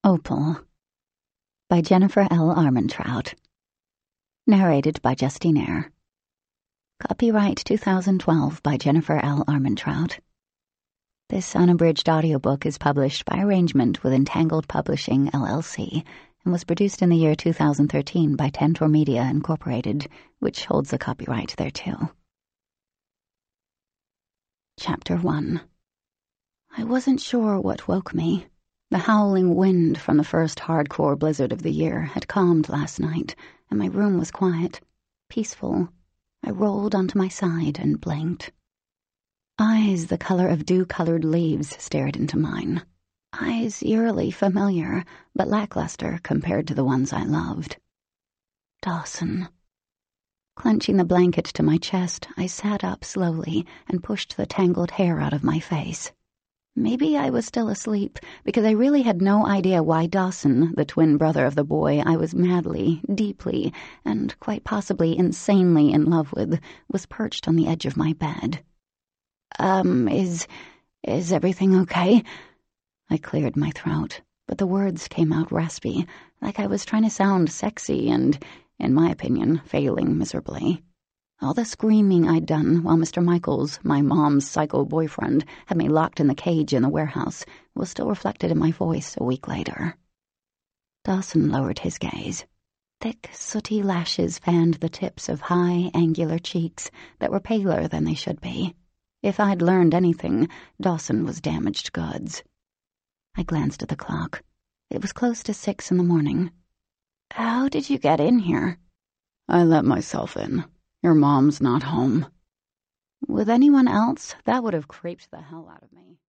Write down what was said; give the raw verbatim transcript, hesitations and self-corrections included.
Opal by Jennifer L. Armentrout. Narrated by Justine Eyre. Copyright two thousand twelve by Jennifer L. Armentrout. This unabridged audiobook is published by arrangement with Entangled Publishing, L L C, and was produced in the year two thousand thirteen by Tantor Media, Incorporated, which holds the copyright thereto. Chapter one. I wasn't sure what woke me. The howling wind from the first hardcore blizzard of the year had calmed last night, and my room was quiet, peaceful. I rolled onto my side and blinked. Eyes the color of dew-colored leaves stared into mine. Eyes eerily familiar, but lackluster compared to the ones I loved. Dawson. Clenching the blanket to my chest, I sat up slowly and pushed the tangled hair out of my face. Maybe I was still asleep, because I really had no idea why Dawson, the twin brother of the boy I was madly, deeply, and quite possibly insanely in love with, was perched on the edge of my bed. Um, is... is everything okay? I cleared my throat, but the words came out raspy, like I was trying to sound sexy and, in my opinion, failing miserably. All the screaming I'd done while Mister Michaels, my mom's psycho boyfriend, had me locked in the cage in the warehouse was still reflected in my voice a week later. Dawson lowered his gaze. Thick, sooty lashes fanned the tips of high, angular cheeks that were paler than they should be. If I'd learned anything, Dawson was damaged goods. I glanced at the clock. It was close to six in the morning. How did you get in here? I let myself in. Your mom's not home. With anyone else, that would have creeped the hell out of me.